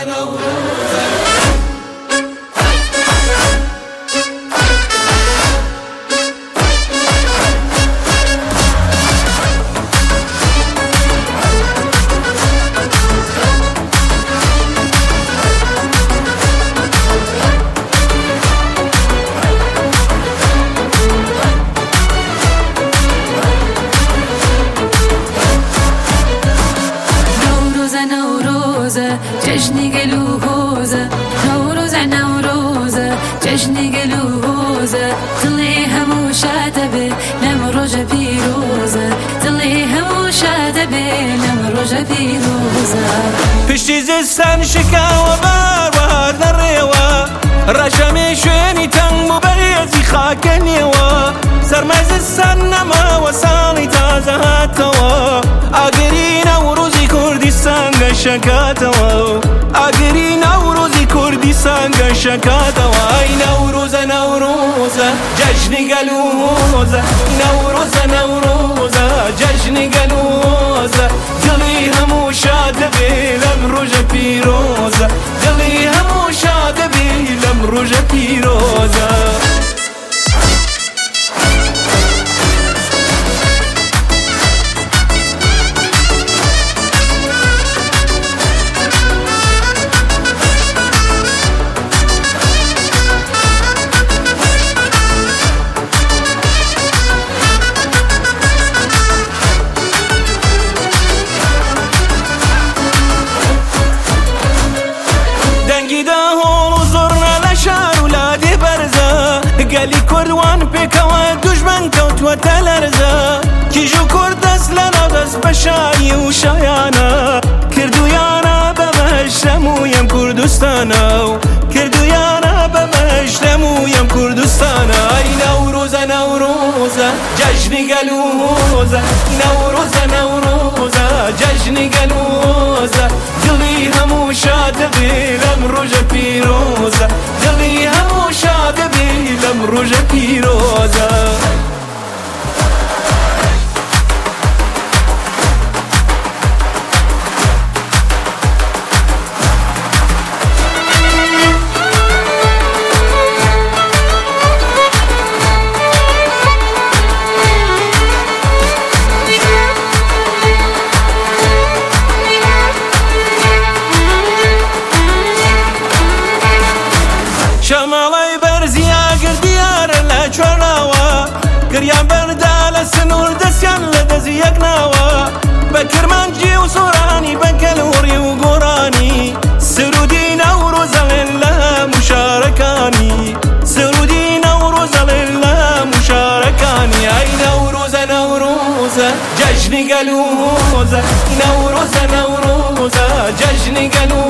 جشنی گلوزه نوروزه نوروزه جشنی گلوزه دلی همو شاده به نمروز پیروزه دلی همو شاده به نمروز پیروزه پشتی زستان شکاو بار نریوا رجمی شونی تنگ مبریزی خاکنیوا سرمز زستان نما و سالی تازه هاتوا آگری نوروزی کردستان گشکاتوا آگری نوروزی کردستان گشکاتوا ای نوروزه نوروزه جشنی گلوزه نوروزه نوروزه جشنی گلوزه دلی همو شاده بیلم روز پیروزه دلی همو شاده بیلم روز پیروزه گلی کردوان پیکوا دشمن کوت و تلرزا کیجو کرد دست لنا دست بشایی و شایانا کردویانا بمشتمویم کردستانا کردویانا بمشتمویم کردستانا ای نوروزه نوروزه جشنی گلوزه نوروزه نوروزه جشنی گلوزه دلی همو شاده بیلم روز پیروزه دلی همو شاده بیلم روز پیروزه شمالای برزیا گردیار لچوراوا گریان بردال سنور دسیان لدزی یک ناوا بکرمانجی و سورانی بکلوری و گورانی سرودی نوروز لله مشارکانی سرودی نوروز لله مشارکانی ای نوروزه نوروزه جشنی گلوزه نوروزه نوروزه جشنی گلوزه